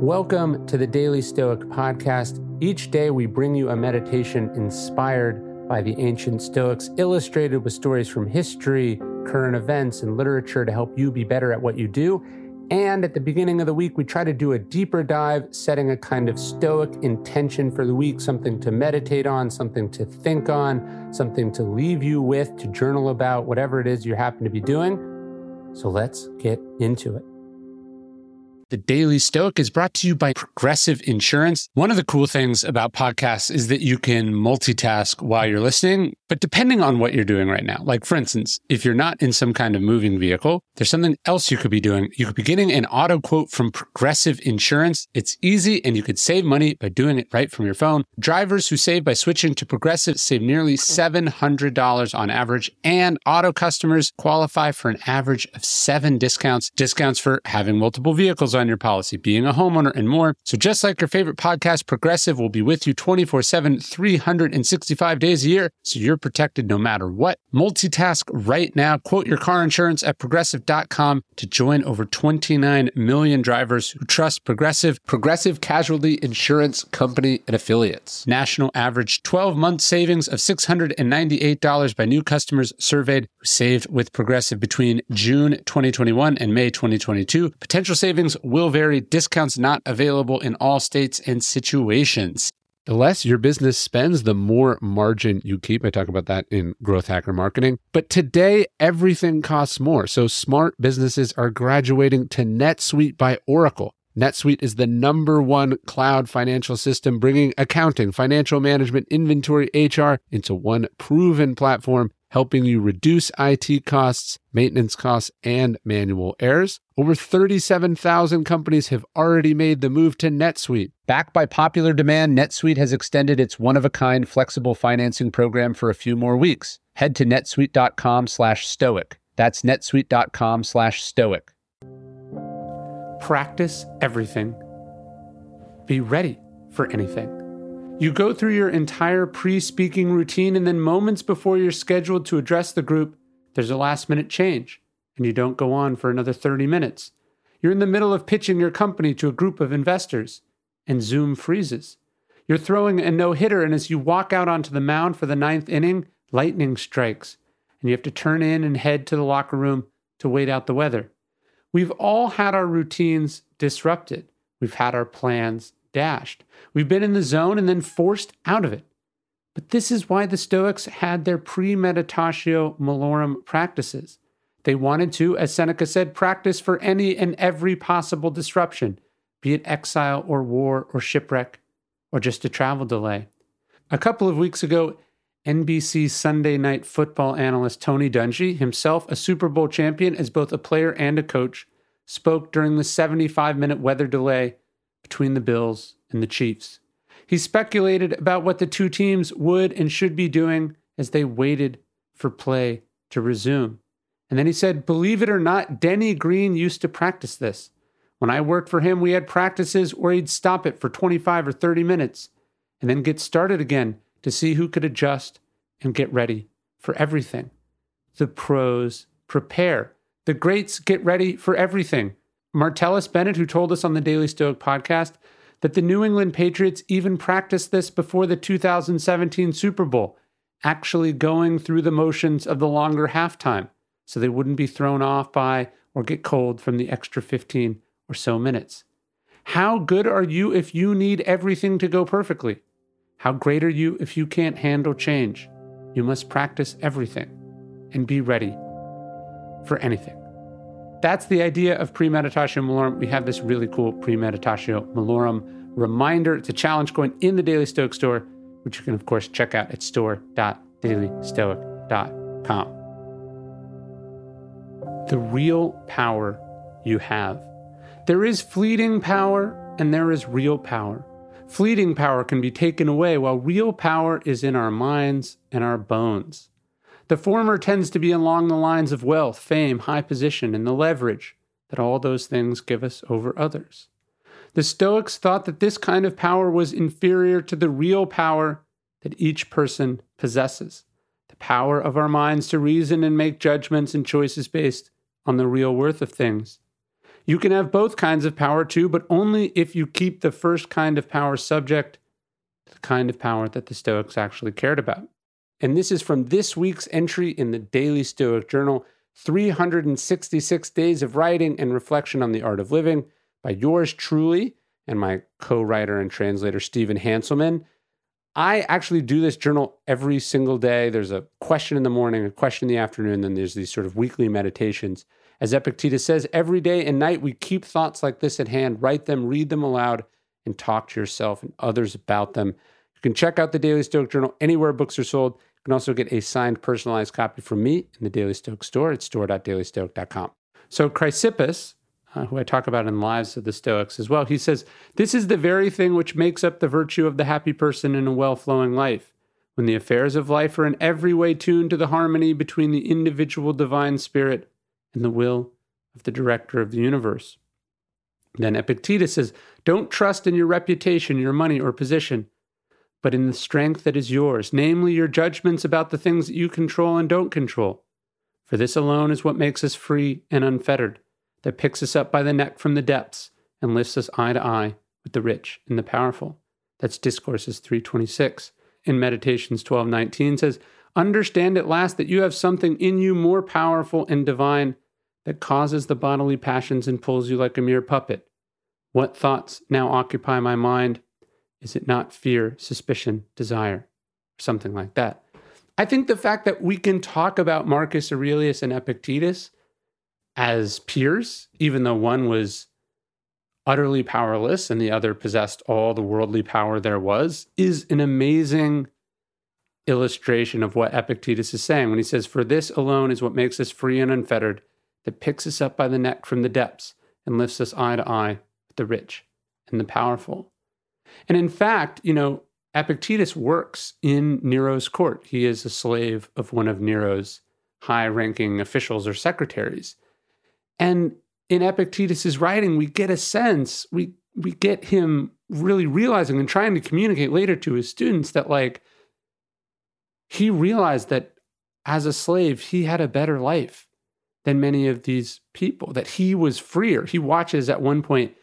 Welcome to the Daily Stoic Podcast. Each day we bring you a meditation inspired by the ancient Stoics, illustrated with stories from history, current events, and literature to help you be better at what you do. And at the beginning of the week, we try to do a deeper dive, setting a kind of Stoic intention for the week, something to meditate on, something to think on, something to leave you with, to journal about, whatever it is you happen to be doing. So let's get into it. The Daily Stoic is brought to you by Progressive Insurance. One of the cool things about podcasts is that you can multitask while you're listening, but depending on what you're doing right now, like for instance, if you're not in some kind of moving vehicle, there's something else you could be doing. You could be getting an auto quote from Progressive Insurance. It's easy and you could save money by doing it right from your phone. Drivers who save by switching to Progressive save nearly $700 on average, and auto customers qualify for an average of 7 discounts. Discounts for having multiple vehicles on your policy, being a homeowner, and more. So just like your favorite podcast, Progressive will be with you 24/7, 365 days a year, so you're protected no matter what. Multitask right now. Quote your car insurance at Progressive.com to join over 29 million drivers who trust Progressive. Progressive Casualty Insurance Company and Affiliates. National average 12-month savings of $698 by new customers surveyed who saved with Progressive between June 2021 and May 2022. Potential savings will vary. Discounts not available in all states and situations. The less your business spends, the more margin you keep. I talk about that in Growth Hacker Marketing. But today, everything costs more. So smart businesses are graduating to NetSuite by Oracle. NetSuite is the #1 cloud financial system, bringing accounting, financial management, inventory, HR into one proven platform, helping you reduce IT costs, maintenance costs, and manual errors. Over 37,000 companies have already made the move to NetSuite. Backed by popular demand, NetSuite has extended its one-of-a-kind flexible financing program for a few more weeks. Head to netsuite.com/stoic. That's netsuite.com/stoic. Practice everything. Be ready for anything. You go through your entire pre-speaking routine, and then moments before you're scheduled to address the group, there's a last-minute change, and you don't go on for another 30 minutes. You're in the middle of pitching your company to a group of investors, and Zoom freezes. You're throwing a no-hitter, and as you walk out onto the mound for the 9th inning, lightning strikes, and you have to turn in and head to the locker room to wait out the weather. We've all had our routines disrupted. We've had our plans dashed. We've been in the zone and then forced out of it. But this is why the Stoics had their premeditatio malorum practices. They wanted to, as Seneca said, practice for any and every possible disruption, be it exile or war or shipwreck or just a travel delay. A couple of weeks ago, NBC Sunday Night Football analyst Tony Dungy, himself a Super Bowl champion as both a player and a coach, spoke during the 75-minute weather delay between the Bills and the Chiefs. He speculated about what the two teams would and should be doing as they waited for play to resume. And then he said, believe it or not, Denny Green used to practice this. When I worked for him, we had practices where he'd stop it for 25 or 30 minutes and then get started again to see who could adjust and get ready for everything. The pros prepare. The greats get ready for everything. Martellus Bennett, who told us on the Daily Stoic podcast that the New England Patriots even practiced this before the 2017 Super Bowl, actually going through the motions of the longer halftime so they wouldn't be thrown off by or get cold from the extra 15 or so minutes. How good are you if you need everything to go perfectly? How great are you if you can't handle change? You must practice everything and be ready for anything. That's the idea of premeditatio malorum. We have this really cool premeditatio malorum reminder. It's a challenge going in the Daily Stoic store, which you can, of course, check out at store.dailystoic.com. The real power you have. There is fleeting power and there is real power. Fleeting power can be taken away, while real power is in our minds and our bones. The former tends to be along the lines of wealth, fame, high position, and the leverage that all those things give us over others. The Stoics thought that this kind of power was inferior to the real power that each person possesses, the power of our minds to reason and make judgments and choices based on the real worth of things. You can have both kinds of power too, but only if you keep the first kind of power subject to the kind of power that the Stoics actually cared about. And this is from this week's entry in the Daily Stoic Journal, 366 Days of Writing and Reflection on the Art of Living by yours truly and my co-writer and translator, Stephen Hanselman. I actually do this journal every single day. There's a question in the morning, a question in the afternoon, then there's these sort of weekly meditations. As Epictetus says, every day and night we keep thoughts like this at hand, write them, read them aloud, and talk to yourself and others about them. You can check out the Daily Stoic Journal anywhere books are sold. You can also get a signed, personalized copy from me in the Daily Stoic store at store.dailystoic.com. So Chrysippus, who I talk about in Lives of the Stoics as well, he says, this is the very thing which makes up the virtue of the happy person in a well-flowing life. When the affairs of life are in every way tuned to the harmony between the individual divine spirit and the will of the director of the universe. Then Epictetus says, don't trust in your reputation, your money, or position, but in the strength that is yours, namely your judgments about the things that you control and don't control. For this alone is what makes us free and unfettered, that picks us up by the neck from the depths and lifts us eye to eye with the rich and the powerful. That's Discourses 326. In Meditations 12:19 says, understand at last that you have something in you more powerful and divine that causes the bodily passions and pulls you like a mere puppet. What thoughts now occupy my mind? Is it not fear, suspicion, desire? Something like that. I think the fact that we can talk about Marcus Aurelius and Epictetus as peers, even though one was utterly powerless and the other possessed all the worldly power there was, is an amazing illustration of what Epictetus is saying when he says, for this alone is what makes us free and unfettered, that picks us up by the neck from the depths and lifts us eye to eye with the rich and the powerful. And in fact, Epictetus works in Nero's court. He is a slave of one of Nero's high-ranking officials or secretaries. And in Epictetus's writing, we get a sense, we get him really realizing and trying to communicate later to his students that, he realized that as a slave, he had a better life than many of these people, that he was freer. He watches at one point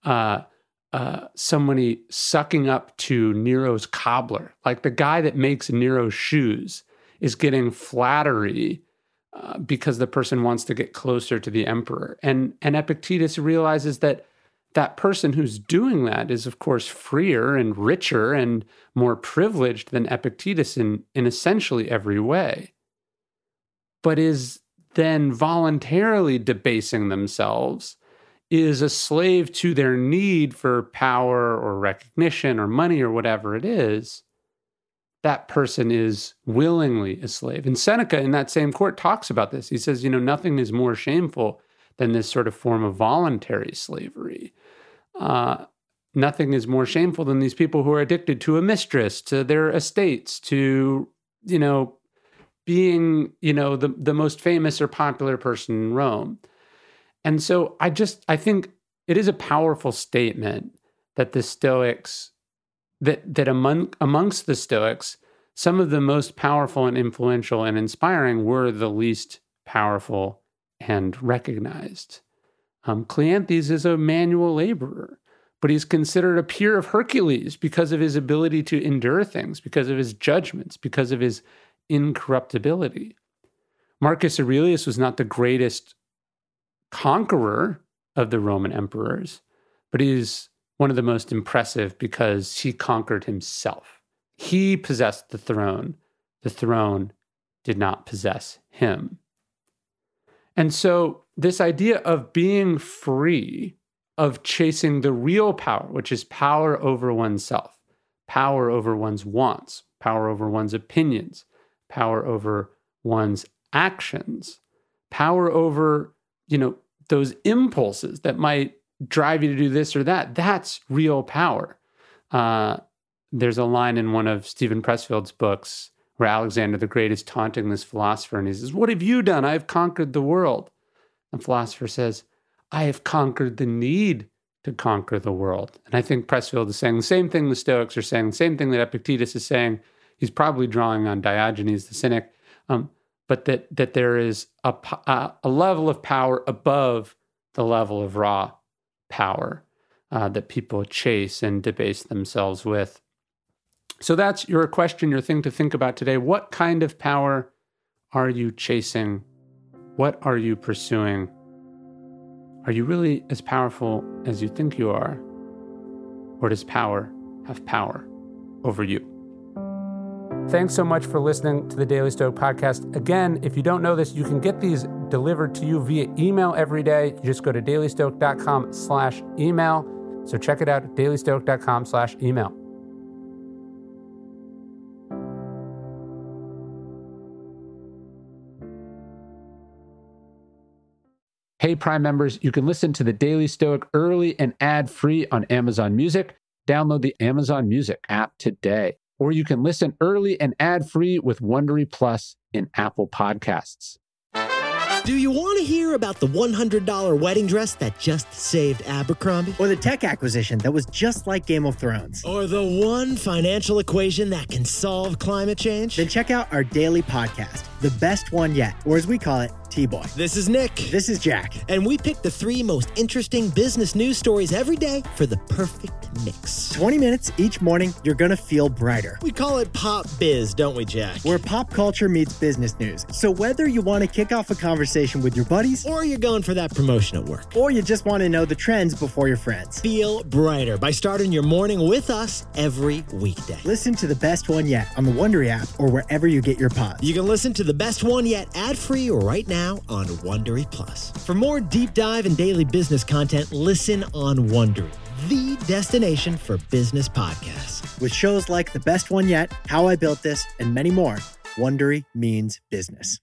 somebody sucking up to Nero's cobbler, like the guy that makes Nero's shoes is getting flattery because the person wants to get closer to the emperor. And Epictetus realizes that that person who's doing that is, of course, freer and richer and more privileged than Epictetus in essentially every way, but is then voluntarily debasing themselves, is a slave to their need for power or recognition or money or whatever it is. That person is willingly a slave. And Seneca in that same court talks about this. He says, nothing is more shameful than this sort of form of voluntary slavery. Nothing is more shameful than these people who are addicted to a mistress, to their estates, to, being, the most famous or popular person in Rome. And so I think it is a powerful statement that the Stoics, that amongst the Stoics, some of the most powerful and influential and inspiring were the least powerful and recognized. Cleanthes is a manual laborer, but he's considered a peer of Hercules because of his ability to endure things, because of his judgments, because of his incorruptibility. Marcus Aurelius was not the greatest conqueror of the Roman emperors, but he's one of the most impressive because he conquered himself. He possessed the throne. The throne did not possess him. And so this idea of being free, of chasing the real power, which is power over oneself, power over one's wants, power over one's opinions, power over one's actions, power over, those impulses that might drive you to do this or that, that's real power. There's a line in one of Stephen Pressfield's books where Alexander the Great is taunting this philosopher, and he says, "What have you done? I have conquered the world." The philosopher says, "I have conquered the need to conquer the world." And I think Pressfield is saying the same thing the Stoics are saying, the same thing that Epictetus is saying. He's probably drawing on Diogenes the Cynic, but that there is a level of power above the level of raw power that people chase and debase themselves with. So that's your question, your thing to think about today. What kind of power are you chasing? What are you pursuing? Are you really as powerful as you think you are? Or does power have power over you? Thanks so much for listening to the Daily Stoic Podcast. Again, if you don't know this, you can get these delivered to you via email every day. You just go to dailystoic.com/email. So check it out, dailystoic.com/email. Hey, Prime members, you can listen to the Daily Stoic early and ad-free on Amazon Music. Download the Amazon Music app today. Or you can listen early and ad-free with Wondery Plus in Apple Podcasts. Do you want to hear about the $100 wedding dress that just saved Abercrombie? Or the tech acquisition that was just like Game of Thrones? Or the one financial equation that can solve climate change? Then check out our daily podcast, The Best One Yet, or as we call it, T-Boy. This is Nick. This is Jack. And we pick the 3 most interesting business news stories every day for the perfect mix. 20 minutes each morning, you're going to feel brighter. We call it Pop Biz, don't we, Jack? Where pop culture meets business news. So whether you want to kick off a conversation with your buddies, or you're going for that promotion at work, or you just want to know the trends before your friends, feel brighter by starting your morning with us every weekday. Listen to The Best One Yet on the Wondery app or wherever you get your pods. You can listen to The Best One Yet ad-free right now on Wondery Plus. For more deep dive and daily business content, listen on Wondery, the destination for business podcasts. With shows like The Best One Yet, How I Built This, and many more, Wondery means business.